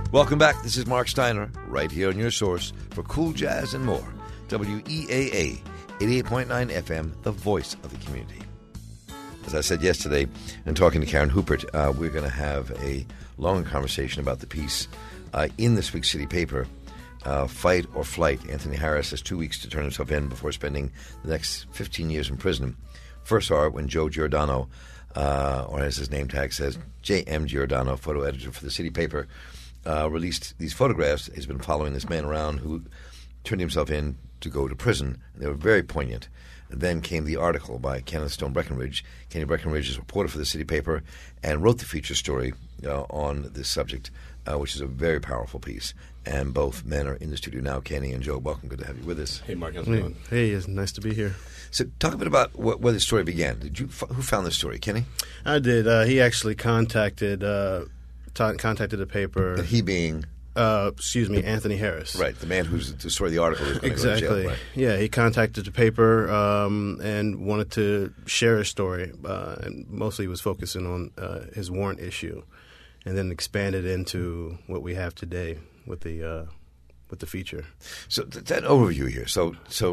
Welcome back. This is Mark Steiner, right here on your source for cool jazz and more. WEAA 88.9 FM, the voice of the community. As I said yesterday, in talking to Karen Hupert, we're going to have a long conversation about the piece in this week's City Paper, Fight or Flight. Anthony Harris has 2 weeks to turn himself in before spending the next 15 years in prison. First saw it when Joe Giordano, or as his name tag says, J.M. Giordano, photo editor for the City Paper, released these photographs. He's been following this man around who turned himself in to go to prison. They were very poignant. Then came the article by Kenneth Stone Breckenridge. Kenny Breckenridge is a reporter for the City Paper and wrote the feature story on this subject, which is a very powerful piece. And both men are in the studio now. Kenny and Joe, welcome. Good to have you with us. Hey, Mark. How's it going? Hey, it's nice to be here. So talk a bit about where the story began. Who found this story, Kenny? I did. He actually contacted the paper. And he being? Anthony Harris. Right, the man who's the story of the article is going to go to jail. Right. Yeah, he contacted the paper and wanted to share his story, and mostly he was focusing on his warrant issue, and then expanded into what we have today with the feature. So that overview here. So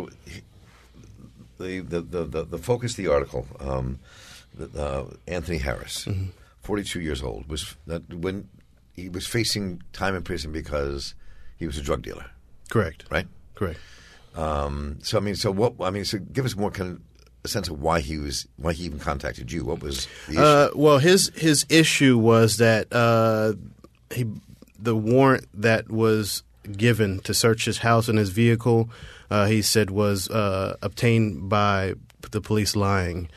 the focus of the article, Anthony Harris, 42 years old, was when he was facing time in prison because he was a drug dealer. Correct. Right. Correct. So give us more kind of a sense of why he even contacted you. What was the issue? Well, his issue was that the warrant that was given to search his house and his vehicle, he said was obtained by the police lying.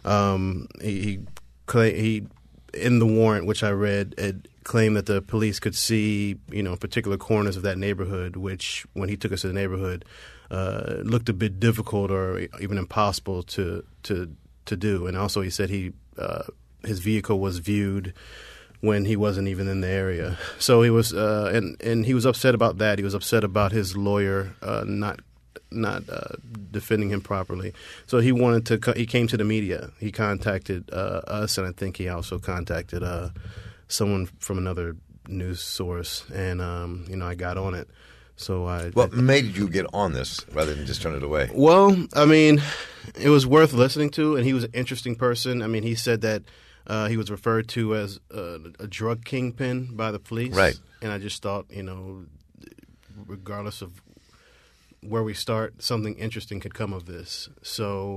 He in the warrant, which I read, it claimed that the police could see, particular corners of that neighborhood, which when he took us to the neighborhood, looked a bit difficult or even impossible to do. And also, he said his vehicle was viewed when he wasn't even in the area. So he was, and he was upset about that. He was upset about his lawyer not defending him properly. So he wanted to. He came to the media. He contacted us, and I think he also contacted someone from another news source. And I got on it. So what made you get on this rather than just turn it away? Well, I mean, it was worth listening to, and he was an interesting person. I mean, he said that he was referred to as a drug kingpin by the police. Right. And I just thought, regardless of where we start, something interesting could come of this. So,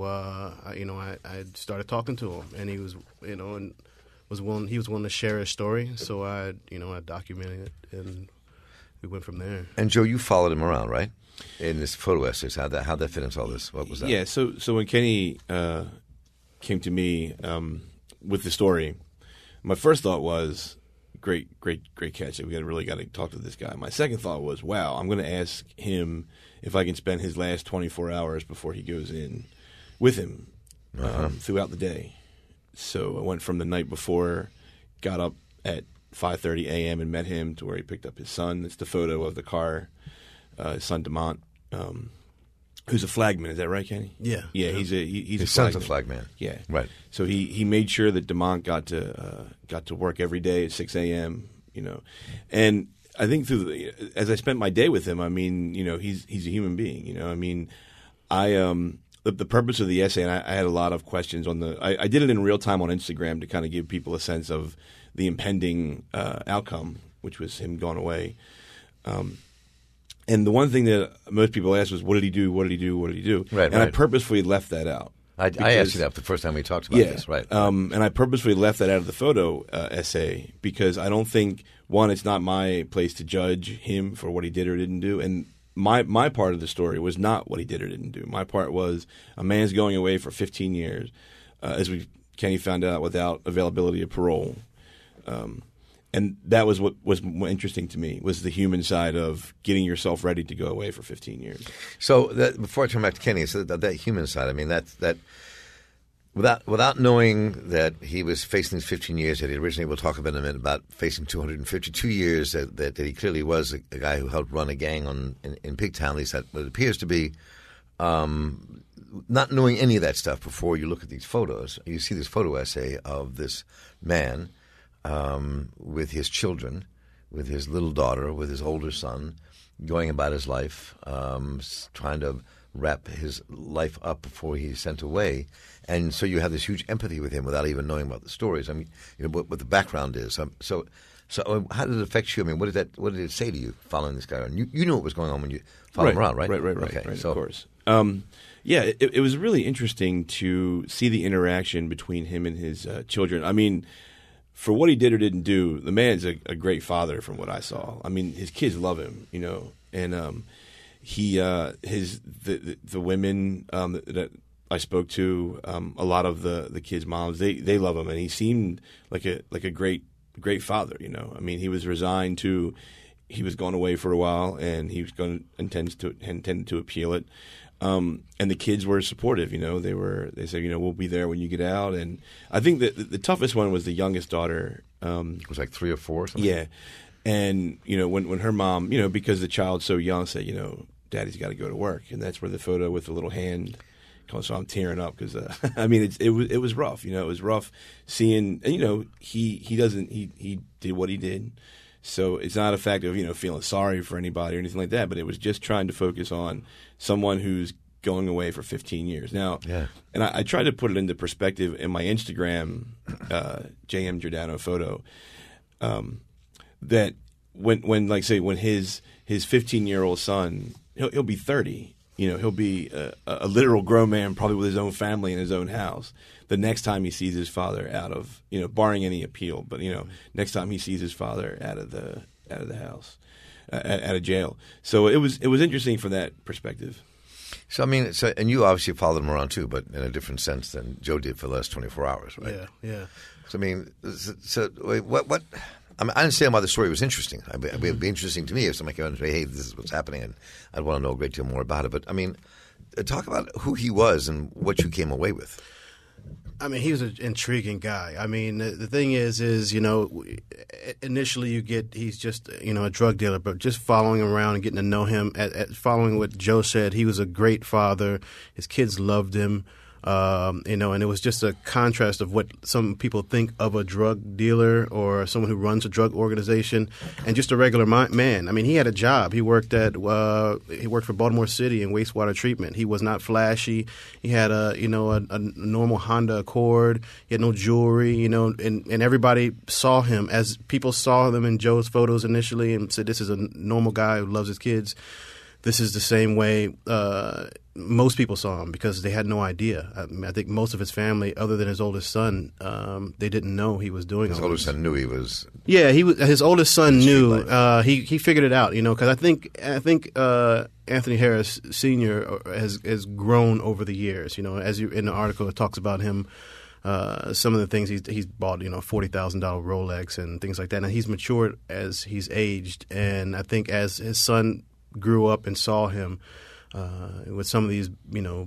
I started talking to him, and he was, and was willing. He was willing to share his story. So I documented it, and we went from there. And Joe, you followed him around, right? In this photo essays, how'd that fit into all this? What was that? Yeah. So when Kenny came to me with the story, my first thought was, great catch. We really got to talk to this guy. My second thought was, wow, I'm going to ask him if I can spend his last 24 hours before he goes in with him throughout the day. So I went from the night before, got up at 5:30 a.m. and met him to where he picked up his son. It's the photo of the car, his son DeMont, who's a flagman. Is that right, Kenny? Yeah. Yeah, he's his son's a flagman. Yeah. Right. So he made sure that DeMont got to work every day at 6 a.m., And I think as I spent my day with him, I mean, he's a human being, I mean, the purpose of the essay, and I had a lot of questions on I did it in real time on Instagram to kind of give people a sense of the impending outcome, which was him going away. And the one thing that most people asked was, what did he do? What did he do? What did he do? Right, and I purposefully left that out. I asked you that the first time we talked about this, right? And I purposefully left that out of the photo essay because I don't think, one, it's not my place to judge him for what he did or didn't do, and my part of the story was not what he did or didn't do. My part was a man's going away for 15 years, as Kenny found out, without availability of parole. And that was what was more interesting to me, was the human side of getting yourself ready to go away for 15 years. So before I turn back to Kenny, so that human side, I mean, that without knowing that he was facing these 15 years, that he originally, we'll talk about in a minute, about facing 252 years, that he clearly was a guy who helped run a gang in Pigtown, at least that what it appears to be. Not knowing any of that stuff before you look at these photos, you see this photo essay of this man with his children, with his little daughter, with his older son, going about his life, trying to wrap his life up before he's sent away. And so you have this huge empathy with him without even knowing about the stories. I mean, what the background is. So how did it affect you? I mean, what did it say to you following this guy around? You knew what was going on when you followed him around, right? Right. Okay, right, so, of course. It was really interesting to see the interaction between him and his children. I mean, for what he did or didn't do, the man's a great father from what I saw. I mean, his kids love him, and the women that I spoke to, a lot of the kids' moms, they love him, and he seemed like a great father. I mean, he was resigned to. He was going away for a while, and he was intended to appeal it. And the kids were supportive. They said, we'll be there when you get out. And I think that the toughest one was the youngest daughter. It was like 3 or 4 or something? Yeah. And, when her mom, because the child's so young, said, Daddy's got to go to work. And that's where the photo with the little hand comes. So I'm tearing up because, I mean, it was rough. It was rough seeing, and, he did what he did. So it's not a fact of, feeling sorry for anybody or anything like that, but it was just trying to focus on someone who's going away for 15 years. Now, and I tried to put it into perspective in my Instagram JM Giordano photo, that when his 15-year-old son, he'll be 30, he'll be a literal grown man, probably with his own family in his own house. The next time he sees his father out of, barring any appeal, but next time he sees his father out of the house, out of jail. So it was interesting from that perspective. So I mean, and you obviously followed him around too, but in a different sense than Joe did for the last 24 hours, right? Yeah. So I mean, what? I mean, I understand why the story was interesting. It'd be interesting to me if somebody came out and say, "Hey, this is what's happening," and I'd want to know a great deal more about it. But I mean, talk about who he was and what you came away with. I mean, he was an intriguing guy. I mean, the thing is, initially he's just, a drug dealer, but just following him around and getting to know him, following what Joe said, he was a great father. His kids loved him. And it was just a contrast of what some people think of a drug dealer or someone who runs a drug organization and just a regular man. I mean, he had a job. He worked for Baltimore City in wastewater treatment. He was not flashy. He had a normal Honda Accord. He had no jewelry, and everybody saw him as people saw them in Joe's photos initially and said, this is a normal guy who loves his kids. This is the same way most people saw him because they had no idea. I think most of his family, other than his oldest son, they didn't know he was doing his all oldest this. son knew he was. Yeah, his oldest son knew. He figured it out, because I think Anthony Harris Sr. has grown over the years. As in the article, it talks about him. Some of the things he's bought, $40,000 Rolex and things like that, and he's matured as he's aged. And I think as his son grew up and saw him with some of these,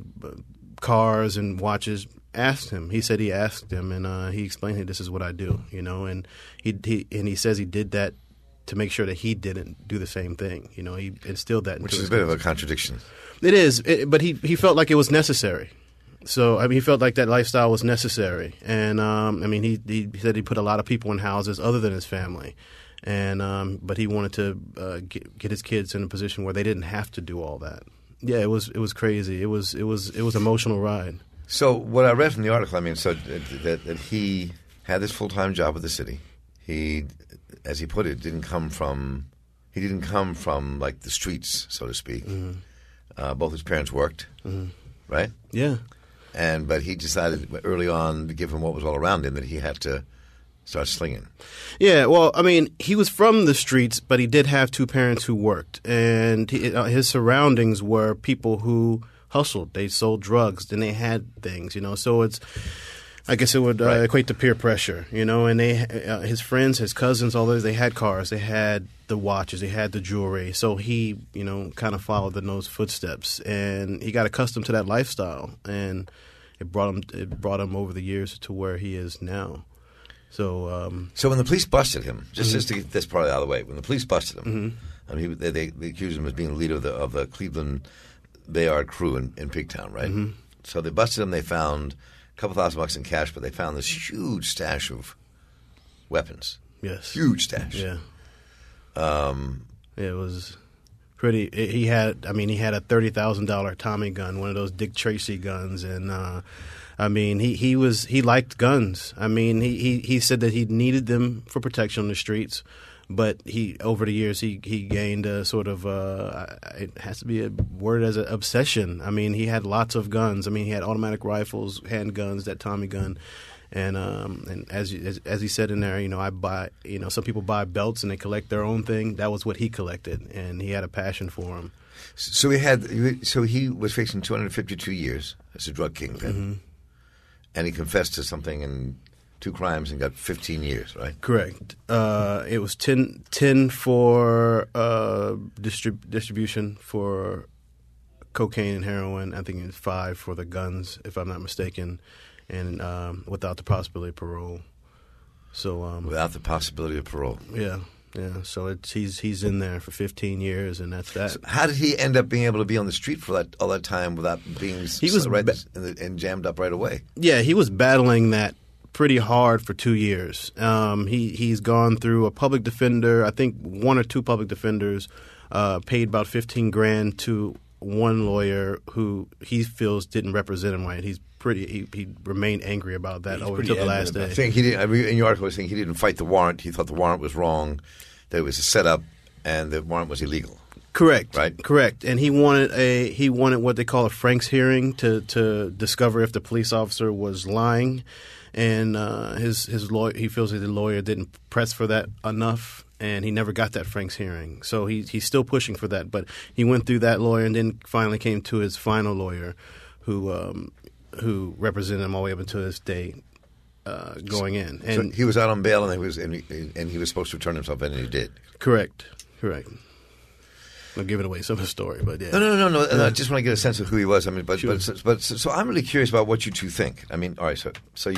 cars and watches, asked him. He said he asked him, and he explained, "Hey, this is what I do," and he says he did that to make sure that he didn't do the same thing. He instilled that. Which is a bit of a contradiction. It is, but he felt like it was necessary. So I mean, he felt like that lifestyle was necessary, and he said he put a lot of people in houses other than his family. And but he wanted to get his kids in a position where they didn't have to do all that. Yeah, it was crazy. It was emotional ride. So what I read from the article, I mean, so that he had this full-time job with the city. He, as he put it, didn't come from like the streets, so to speak. Mm-hmm. Both his parents worked, right? Yeah. But he decided early on, given what was all around him, that he had to start slinging. Yeah, well, I mean, he was from the streets, but he did have 2 parents who worked. And his surroundings were people who hustled. They sold drugs, and they had things, So it's, I guess it would equate to peer pressure, And they, his friends, his cousins, all those, they had cars. They had the watches. They had the jewelry. So he, kind of followed in those footsteps. And he got accustomed to that lifestyle. And it brought him over the years to where he is now. So when the police busted him, just to get this part out of the way, when the police busted him, I mean, they accused him of being the leader of the Cleveland Bayard crew in Pigtown, right? Mm-hmm. So they busted him. They found a couple $1,000 in cash, but they found this huge stash of weapons. Yes, huge stash. Yeah. It was pretty. He had a $30,000 Tommy gun, one of those Dick Tracy guns, and he liked guns. I mean, he said that he needed them for protection on the streets, but over the years he gained a sort of it has to be a word as an obsession. I mean, he had lots of guns. I mean, he had automatic rifles, handguns, that Tommy gun. And as he said in there, I buy, some people buy belts and they collect their own thing. That was what he collected, and he had a passion for them. So he was facing 252 years as a drug kingpin, and he confessed to something in 2 crimes and got 15 years, right? Correct. It was 10 for distribution for cocaine and heroin. I think it was 5 for the guns, if I'm not mistaken. And without the possibility of parole. So without the possibility of parole. Yeah. So he's in there for 15 years, and that's that. So how did he end up being able to be on the street for all that time without being and jammed up right away? Yeah, he was battling that pretty hard for 2 years. He's gone through a public defender. I think 1 or 2 public defenders paid about $15,000 to one lawyer who he feels didn't represent him right. He remained angry about that over until the last day. I think he didn't. In your article, I was saying he didn't fight the warrant. He thought the warrant was wrong, that it was a setup, and the warrant was illegal. Correct. Right. Correct. And he wanted what they call a Frank's hearing to discover if the police officer was lying, and his lawyer, he feels that the lawyer didn't press for that enough. And he never got that Frank's hearing. So he's still pushing for that. But he went through that lawyer and then finally came to his final lawyer who represented him all the way up until this day going in. And so he was out on bail and he was supposed to turn himself in, and he did. Correct. I'm giving away some of the story, but yeah. No. I just want to get a sense of who he was. I mean, so I'm really curious about what you two think. I mean, all right, so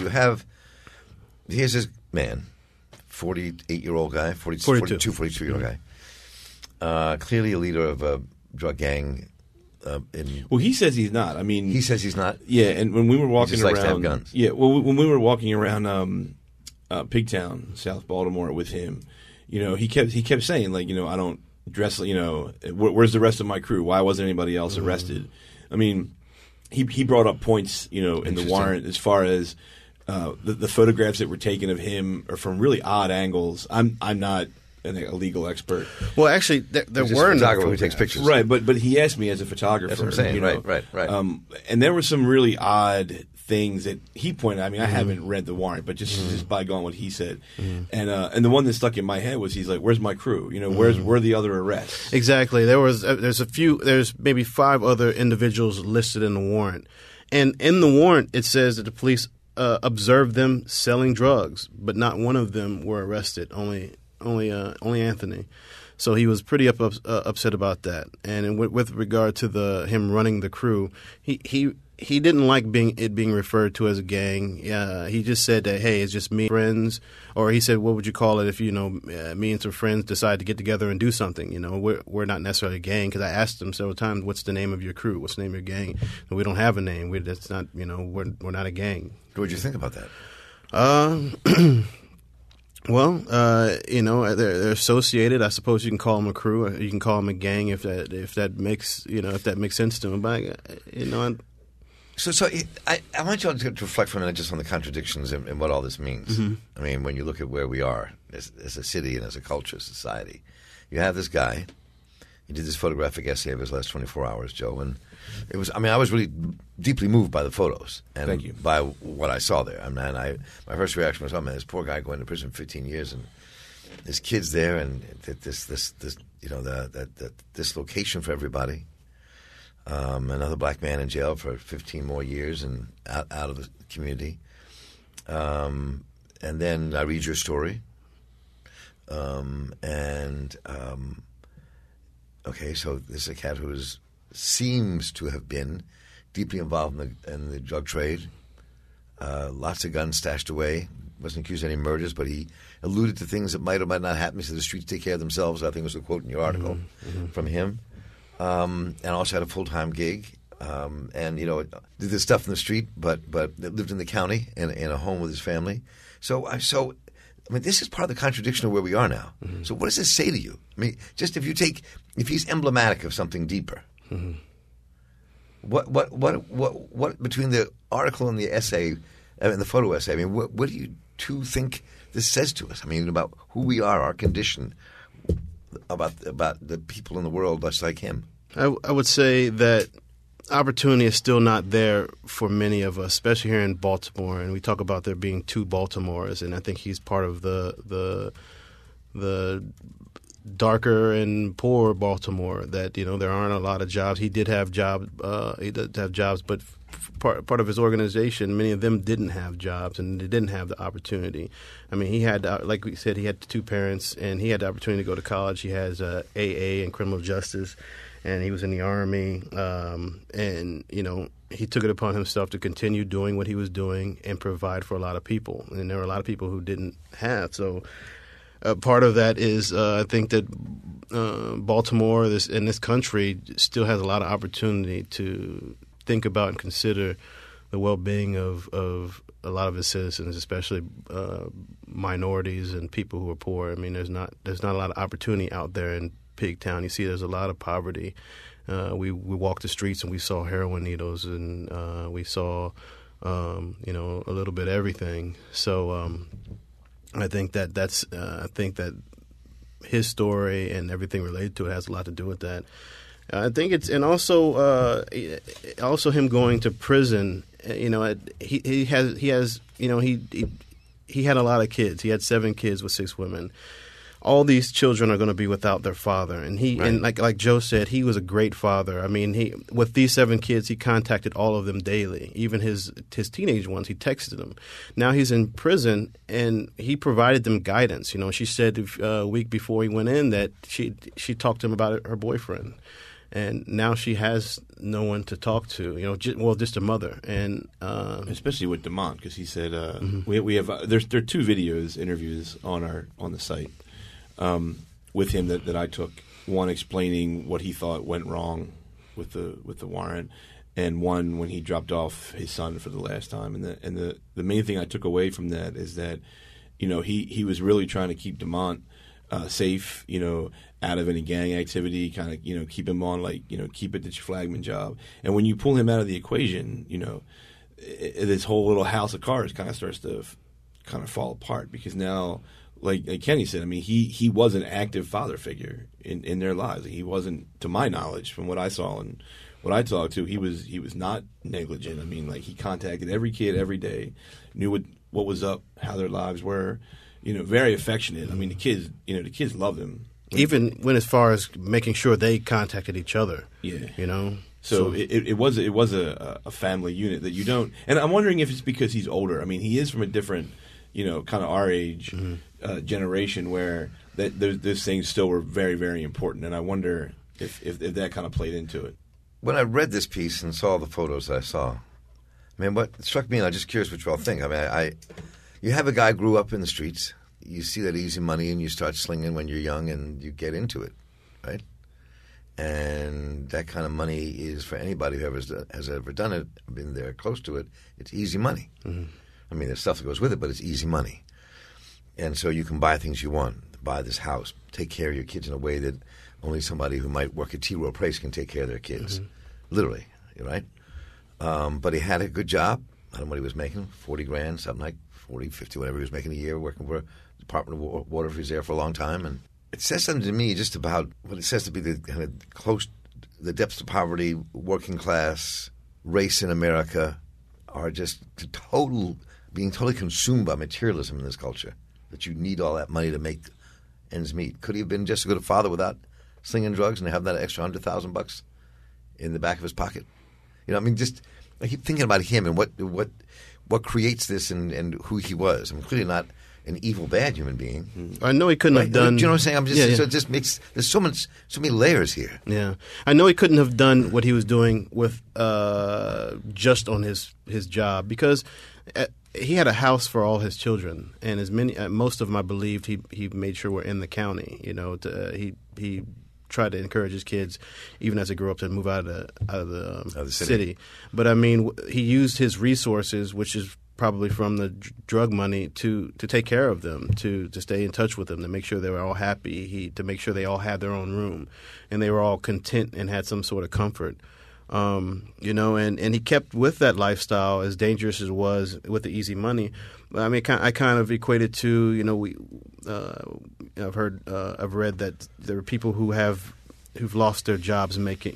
here's this man, 48-year-old guy, 42-year-old guy. Clearly a leader of a drug gang. Well, he says he's not. I mean, he says he's not. Yeah, and when we were walking he just around, likes to have guns. Yeah, well, when we were walking around Pigtown, South Baltimore, with him, he kept saying, like, I don't dress, where's the rest of my crew? Why wasn't anybody else arrested? I mean, he brought up points, in the warrant as far as the photographs that were taken of him are from really odd angles. I'm not a legal expert. Well, actually, there were a photographer who takes pictures, right? But he asked me as a photographer. That's what I'm saying. Right. And there were some really odd things that he pointed out. I mean, I haven't read the warrant, but just by going what he said, and the one that stuck in my head was, he's like, "Where's my crew? Where are the other arrests?" Exactly. There's maybe 5 other individuals listed in the warrant, and in the warrant it says that the police observed them selling drugs, but not one of them were arrested. Only Anthony. So he was pretty upset about that. And with regard to him running the crew, he didn't like being referred to as a gang. He just said that, hey, it's just me and friends. Or he said, what would you call it if me and some friends decide to get together and do something? We're not necessarily a gang, because I asked him several times, what's the name of your crew? What's the name of your gang? And we don't have a name. That's not we're not a gang. What did you think about that? Well, they're associated. I suppose you can call them a crew. Or you can call them a gang if that makes sense to them. But So I want you all to reflect for a minute just on the contradictions and what all this means. Mm-hmm. I mean, when you look at where we are as a city and as a culture, society, you have this guy. He did this photographic essay of his last 24 hours, Joe, and it was. I mean, I was really deeply moved by the photos and Thank you. by what I saw there. I mean, my first reaction was, oh man, this poor guy going to prison for 15 years, and there's kids there, and this location for everybody. Another black man in jail for 15 more years and out of the community. And then I read your story, okay, so this is a cat who seems to have been deeply involved in the drug trade. Lots of guns stashed away. Wasn't accused of any murders, but he alluded to things that might or might not happen. He said the streets take care of themselves. I think was a quote in your article from him. And also had a full-time gig. And, did this stuff in the street, but lived in the county in a home with his family. So I mean, this is part of the contradiction of where we are now. Mm-hmm. So what does this say to you? I mean, just if he's emblematic of something deeper, mm-hmm. what between the article and the essay, and the photo essay, I mean, what do you two think this says to us? I mean, about who we are, our condition, about the people in the world just like him. I would say that opportunity is still not there for many of us, especially here in Baltimore. And we talk about there being two Baltimores, and I think he's part of the darker and poorer Baltimore. That there aren't a lot of jobs. He did have jobs. But part of his organization, many of them didn't have jobs and they didn't have the opportunity. I mean, he had, like we said, he had two parents, and he had the opportunity to go to college. He has AA in criminal justice, and he was in the Army, and he took it upon himself to continue doing what he was doing and provide for a lot of people. And there were a lot of people who didn't have. So part of that is I think that Baltimore, in this country, still has a lot of opportunity to think about and consider the well-being of a lot of its citizens, especially minorities and people who are poor. I mean, there's not a lot of opportunity out there in Pigtown. You see, there's a lot of poverty. We walked the streets and we saw heroin needles, and we saw a little bit of everything. So I think that his story and everything related to it has a lot to do with that. I think it's, and also him going to prison. He had a lot of kids. He had 7 kids with 6 women. All these children are going to be without their father, and and like Joe said, he was a great father. I mean, with these 7 kids, he contacted all of them daily, even his teenage ones. He texted them. Now he's in prison, and he provided them guidance. She said a week before he went in that she talked to him about her boyfriend. And now she has no one to talk to, just a mother, and especially with DeMont, because he said we have there are 2 interviews on the site with him that I took. One explaining what he thought went wrong with the warrant, and one when he dropped off his son for the last time. And the main thing I took away from that is that he was really trying to keep DeMont safe, out of any gang activity, kind of, keep him on, keep it the flagman job. And when you pull him out of the equation, this whole little house of cards kind of starts to kind of fall apart, because now, like Kenny said, I mean, he was an active father figure in their lives. He wasn't, to my knowledge, from what I saw and what I talked to, he was not negligent. I mean, he contacted every kid every day, knew what was up, how their lives were, very affectionate. I mean, the kids loved him. Even went as far as making sure they contacted each other. Yeah. So it was a family unit that you don't. And I'm wondering if it's because he's older. I mean, he is from a different, kind of our age generation, where those things still were very, very important. And I wonder if that kind of played into it. When I read this piece and saw the photos that I saw, what struck me, and I'm just curious what you all think. I mean, you have a guy who grew up in the streets. You see that easy money, and you start slinging when you're young, and you get into it, right? And that kind of money is, for anybody who has ever done it, been there close to it, it's easy money. Mm-hmm. I mean, there's stuff that goes with it, but it's easy money. And so you can buy things you want, buy this house, take care of your kids in a way that only somebody who might work at T. Rowe Price can take care of their kids, literally, right? But he had a good job. I don't know what he was making, 40 grand, something like 40, 50, whatever he was making a year, working for Department of Water if he was there for a long time. And it says something to me just about what it says to be the kind of the depths of poverty, working class, race in America are just being totally consumed by materialism in this culture, that you need all that money to make ends meet. Could he have been just as good a father without slinging drugs and have that extra $100,000 in the back of his pocket? I keep thinking about him and what creates this and who he was. I'm clearly not an evil, bad human being. I know he couldn't have done. Do you know what I'm saying? So it just makes there's so many layers here. Yeah, I know he couldn't have done what he was doing with just on his job, because he had a house for all his children, and most of them, I believed, he made sure were in the county. He tried to encourage his kids, even as they grew up, to move out of the city. But I mean, he used his resources, which is probably from the drug money to take care of them, to stay in touch with them, to make sure they were all happy, to make sure they all had their own room, and they were all content and had some sort of comfort. You know, and he kept with that lifestyle, as dangerous as it was with the easy money. I mean, I kind of equated to, you know, I've read that there are people who've lost their jobs making,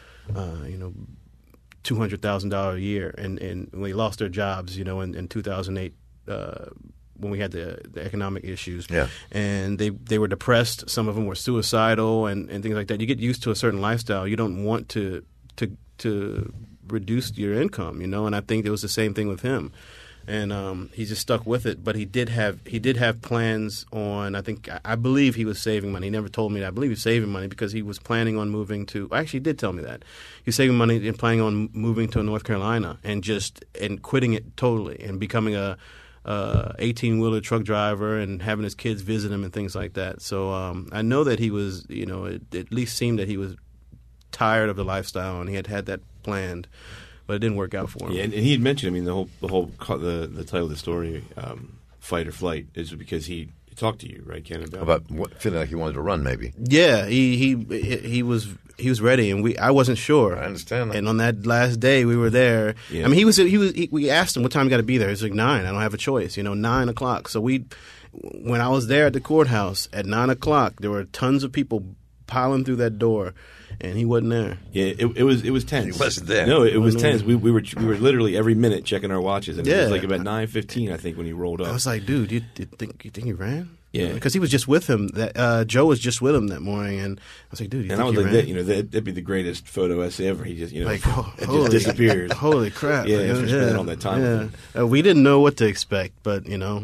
$200,000 a year, and when they lost their jobs, you know, in 2008. When we had the economic issues, and they were depressed. Some of them were suicidal and things like that. You get used to a certain lifestyle. You don't want to reduce your income, you know. And I think it was the same thing with him, and he just stuck with it. But he did have plans on. I believe he was saving money. He never told me that. I believe he was saving money because he was planning on moving to. Actually, he did tell me that he was saving money and planning on moving to North Carolina and quitting it totally and becoming a 18-wheeler truck driver and having his kids visit him and things like that. So I know that he was, you know, it at least seemed that he was tired of the lifestyle and he had that planned, but it didn't work out for him. Yeah, and he had mentioned, I mean, the title of the story, Fight or Flight, is because he talked to you, right, Ken? About feeling like he wanted to run, maybe. Yeah, he was ready, and I wasn't sure. I understand that. And on that last day, we were there. Yeah. I mean, we asked him what time you got to be there. He's like 9. I don't have a choice. 9 o'clock. So when I was there at the courthouse at 9 o'clock, there were tons of people piling through that door, and he wasn't there. Yeah, it was tense. He wasn't there. No, it was tense. We were literally every minute checking our watches, and it was like about 9:15, I think, when he rolled up. I was like, dude, you think he ran? Yeah, because he was just with him. Joe was just with him that morning, and I was like, dude, and I was like, that'd be the greatest photo essay ever. He just, just disappears. Holy crap! Yeah, after spending all that time with him. We didn't know what to expect, but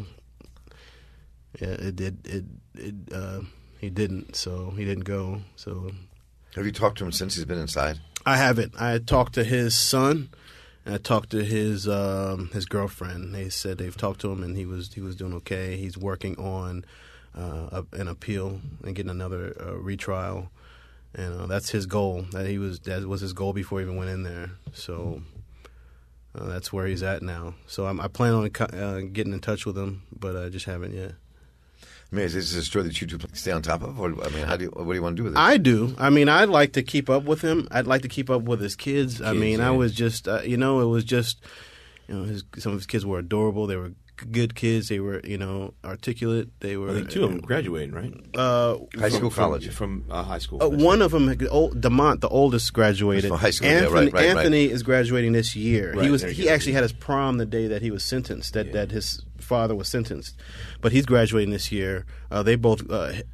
it did. He didn't, so he didn't go. So, have you talked to him since he's been inside? I haven't. I talked to his son. And I talked to his girlfriend. They said they've talked to him and he was doing okay. He's working on an appeal and getting another retrial, and that's his goal. That was his goal before he even went in there. So that's where he's at now. So I plan on getting in touch with him, but I just haven't yet. I mean, is this a story that you two stay on top of? Or, I mean, what do you want to do with it? I do. I mean, I'd like to keep up with him. I'd like to keep up with his kids. I mean, yeah. I was just, it was just, some of his kids were adorable. They were good kids. They were, articulate. They were. I think 2 of them graduated, right? High school, college. From high school. One of them, DeMont, the oldest, graduated. From high school, Anthony, right. Anthony is graduating this year. Right, he actually had his prom the day that he was sentenced. That his father was sentenced, but he's graduating this year. They both, I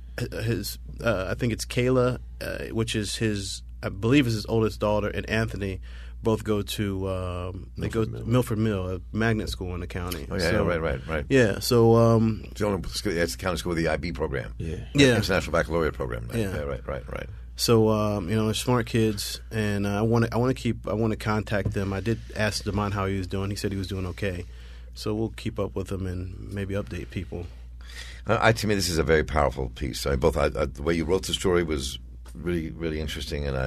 think it's Kayla, which is I believe is his oldest daughter, and Anthony. Both go to Milford Mill, a magnet school in the county. Oh yeah, right. Yeah, so it's the county school with the IB program. Yeah, International Baccalaureate program. Yeah, right. So they're smart kids, and I want to contact them. I did ask DeMont how he was doing. He said he was doing okay. So we'll keep up with him and maybe update people. To me, this is a very powerful piece. The way you wrote the story was really, really interesting, and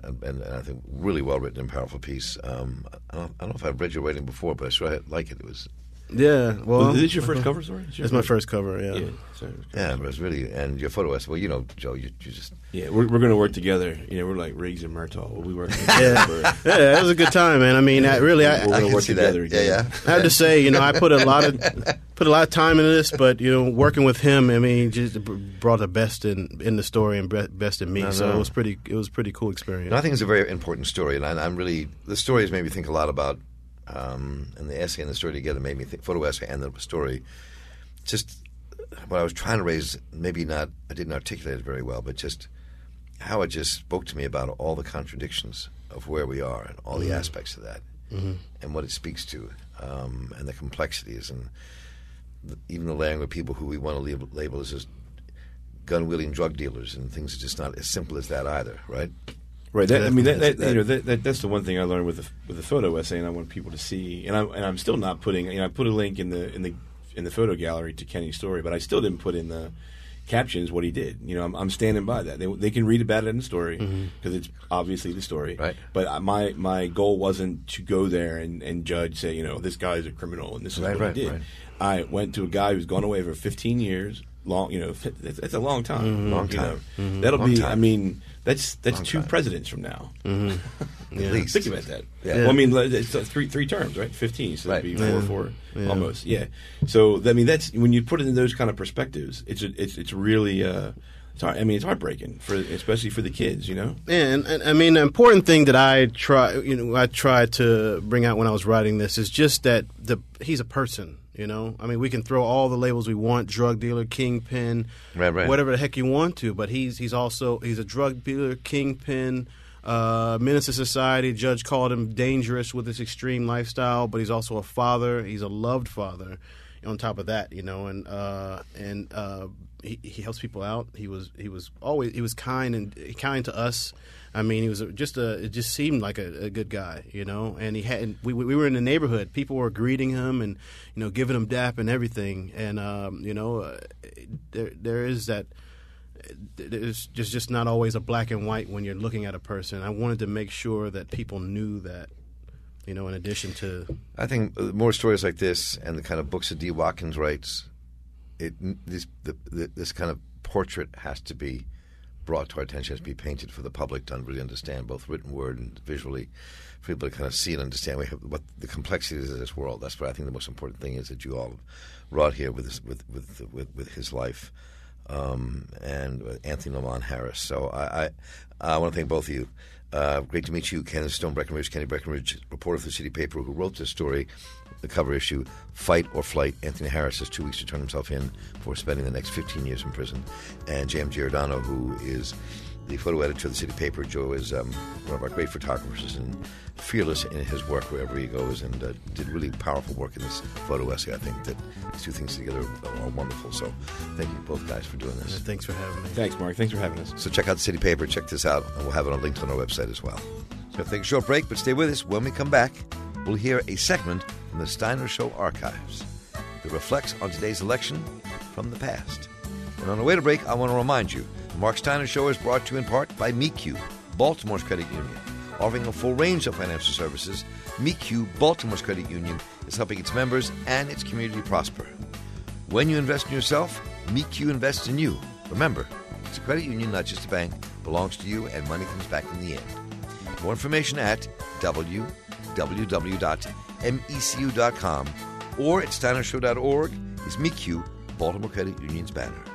I think really well written and powerful piece. I don't know if I've read your writing before, but I sure like it. It was. Yeah, well, is this your first cover story? It's my first cover. Yeah. Yeah, but it's really, and your photo essay. Well, Joe, you just. Yeah, we're going to work together. We're like Riggs and Murtaugh. We work. Yeah, it was a good time, man. I mean, we're going to work together. Yeah. I have to say, I put a lot of time into this, but working with him, I mean, just brought the best in the story and best in me. So it was pretty cool experience. I think it's a very important story, and I'm really the story has made me think a lot about. And the essay and the story together made me think, photo essay and the story, just what I was trying to raise, maybe not, I didn't articulate it very well, but just how it just spoke to me about all the contradictions of where we are and all the aspects of that and what it speaks to and the complexities and even the layering of people who we want to label as just gun-wielding drug dealers and things are just not as simple as that either, right? Right. That's the one thing I learned with the photo essay, and I want people to see. And I'm still not putting. I put a link in the photo gallery to Kenny's story, but I still didn't put in the captions what he did. You know, I'm standing by that. They can read about it in the story because it's obviously the story. Right. But my goal wasn't to go there and judge, say, you know, this guy's a criminal and this is what he did. Right. I went to a guy who's gone away for 15 years. Long, you know, it's a long time. Long time. That'll Long be. time. I mean, that's Long 2 time. presidents from now. At least. Think about that. Yeah. Well, I mean, it's three terms, right? 15, so that'd be Right. 4, almost. Yeah. So I mean, that's when you put it in those kind of perspectives. It's really. It's hard, I mean, it's heartbreaking especially for the kids. You know. And I mean, the important thing that I tried to bring out when I was writing this is just that he's a person. You know, I mean, we can throw all the labels we want: drug dealer, kingpin, Right. whatever the heck you want to. But he's a drug dealer, kingpin, menace to society. Judge called him dangerous with his extreme lifestyle, but he's also a father. He's a loved father. On top of that, you know, and he helps people out. He was kind to us. I mean, he was it just seemed like a good guy, you know. And we were in the neighborhood. People were greeting him and, you know, giving him dap and everything. And you know, there's just not always a black and white when you're looking at a person. I wanted to make sure that people knew that. You know, in addition to, I think more stories like this and the kind of books that D. Watkins writes, this kind of portrait has to be brought to our attention, has to be painted for the public to really understand, both written word and visually, for people to kind of see and understand what the complexities of this world. That's what I think the most important thing is that you all brought here with his life, and Anthony Lamont Harris. So I want to thank both of you. Great to meet you, Kenny Breckenridge, reporter for the City Paper, who wrote this story, the cover issue, Fight or Flight. Anthony Harris has 2 weeks to turn himself in for spending the next 15 years in prison. And J.M. Giordano, who is the photo editor of the City Paper. Joe is one of our great photographers and fearless in his work wherever he goes, and did really powerful work in this photo essay. I think that these 2 things together are wonderful. So thank you both guys for doing this. yeah, thanks for having me. Thanks, Mark. Thanks for having us. So check out the City Paper. Check this out, and we'll have it linked on our website as well. So take a short break, but stay with us. When we come back, we'll hear a segment from the Steiner Show archives that reflects on today's election from the past. And on the way to break, I want to remind you, the Mark Steiner Show is brought to you in part by MeQ, Baltimore's credit union. Offering a full range of financial services, MeQ, Baltimore's credit union, is helping its members and its community prosper. When you invest in yourself, MeQ invests in you. Remember, it's a credit union, not just a bank. It belongs to you, and money comes back in the end. More information at www.mecu.com or at steinershow.org is MeQ, Baltimore Credit Union's banner.